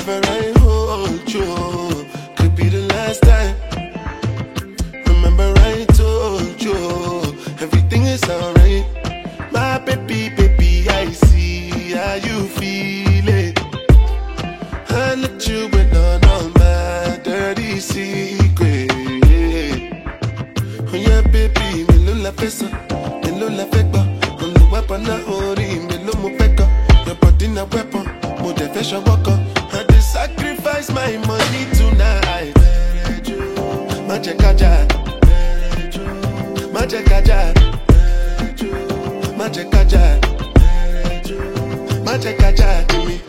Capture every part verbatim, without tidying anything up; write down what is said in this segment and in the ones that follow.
Whenever I hold you, could be the last time. Remember I told you, everything is alright. My baby, baby, I see how you feel it. I let you in on all my dirty secrets. Oh yeah, baby, me lo la fesa, me lo la fekba. On the weapon na ori, me lo mo peka. Your body na weapon, mo de fashion walker. I dey sacrifice my money tonight. Magic kaja, magic kaja, magic kaja, magic kaja. Give me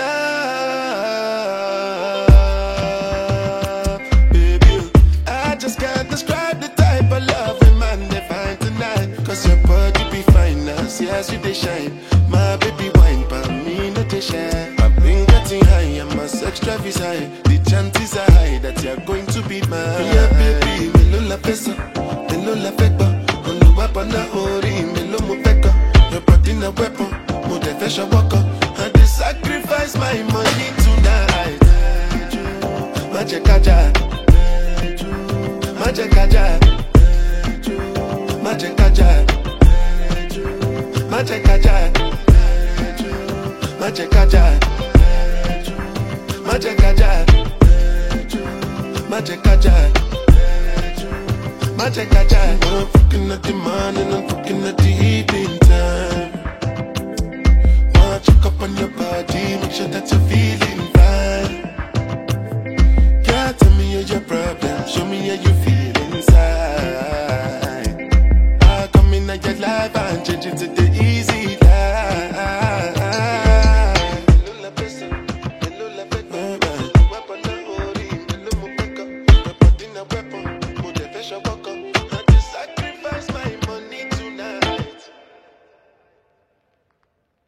love, baby. I just can't describe the type of love a man they find tonight. Cause your body be fine as yes you they shine. My baby wine but me not they shine. I've been getting high and my sex drive is high. The chances are high that you're going to be mine. Yeah baby, me lo la pesa, me lo la fekba. On the weapon na ori, me lo mo peka. Your body na weapon, mo de fashion walker. I dey sacrifice my money tonight. Magic kaja, magic kaja, magic kaja, magic kaja, magic kaja, magic kaja, magic kaja, magic kaja. I'm fucking at the morning, I'm fucking at the evening time. Wanna check up on your body, make sure that you're feeling fine. Yeah, tell me all your problems, show me how you feel inside. I come in at your life and change it to the easy